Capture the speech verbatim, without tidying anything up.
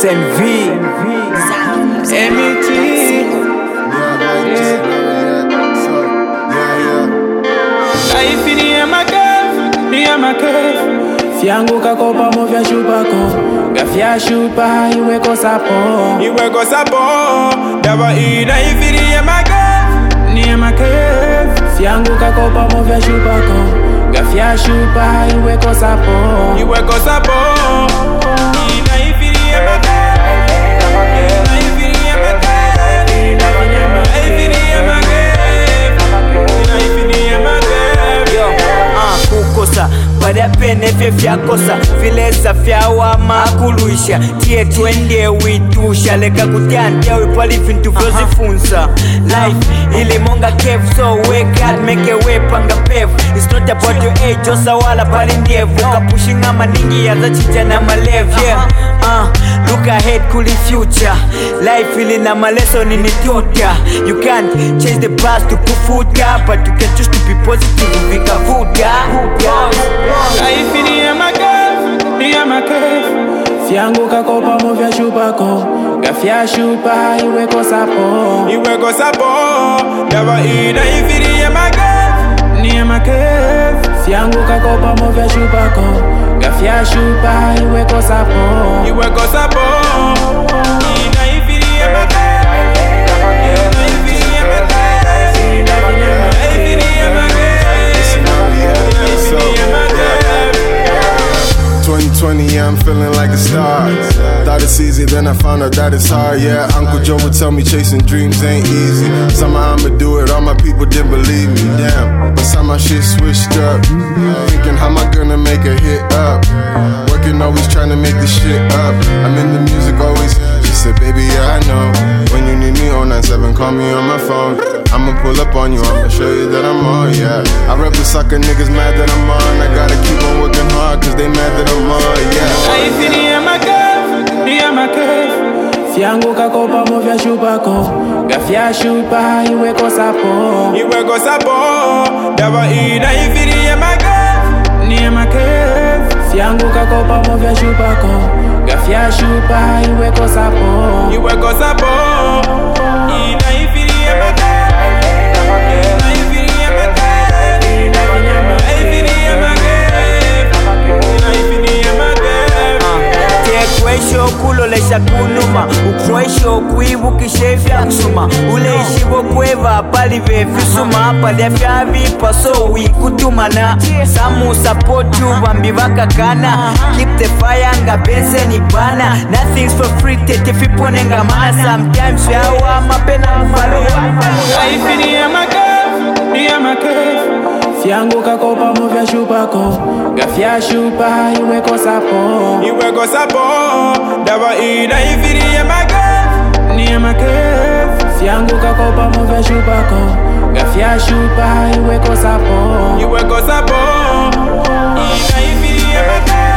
S N V M E T. Life in the Amaka, the Amaka. Fiango kakopa mo vya chupa ko, gafia chupa iwe ko sapo, iwe ko sapo. Daba i life in the Amaka, the Amaka. Fiango kakopa mo vya chupa ko, gafia chupa iwe ko sapo, iwe ko sapo. I life in the Amaka. Pada pene fe fyakosa vileza fyawa makuluisha tie twende witusha leka kutyantia wipali vintu vyozifunza life ili monga cave so wake up make a way panga pave. It's not about your age osa wala pali ndievu kapushing ama ningi ya za chicha na malevu yeah. Uh, look ahead kuli future life ili na maleso ni nitota. You can't change the past to kufuta but you can choose to be positive vikavuta. Life in the Amaka, the Amaka. Fiango kakopa mo vya chupa ko, gafia chupa iwe ko sapo, iwe ko sapo. Daba i life in the Amaka, the Amaka. Fiango kakopa mo vya chupa ko, gafia chupa iwe ko sapo, iwe ko sapo. I life in the Amaka. twenty twenty, yeah, I'm feeling like a star. Thought it's easy, then I found out that it's hard, yeah. Uncle Joe would tell me chasing dreams ain't easy. Somehow I'ma do it, all my people didn't believe me, damn. But somehow shit switched up. Thinking how am I gonna make a hit up? Working, always trying to make this shit up. I'm in the music always. She said, baby, yeah, I know. When you need me, oh nine seven, call me on my phone. I'ma pull up on you, I'ma show you that I'm on, yeah. I rep the sucker niggas mad that I'm on. I gotta keep on working hard, cause they mad that I'm on, yeah. Life in the Amaka, the Amaka. Fiango kakopa mo vya chupa ko, gafia chupa iwe ko sapo, iwe ko sapo. Daba i life in the Amaka, the Amaka. Fiango kakopa mo vya chupa ko, gafia chupa iwe ko sapo, iwe ko sapo. I life in the Amaka. Ukweisho kulolesha kunuma, ukweisho kuibukishe vya kusuma, uleishibo kweva pali vefisuma, pali afya vipa so wikutumana, samu support you wambi vakakana, keep the fire nga bense ni bana, nothing's for free tete fipone nga mana, sometimes yawa mapena mfalo. Life in the Amaka, the Amaka. Fiango kakopa mo vya chupa ko, gafia chupa iwe ko sapo, iwe ko sapo. Daba i life in the Amaka, the Amaka. Fiango kakopa mo vya chupa ko, gafia chupa iwe ko sapo, iwe ko sapo. I life in the Amaka.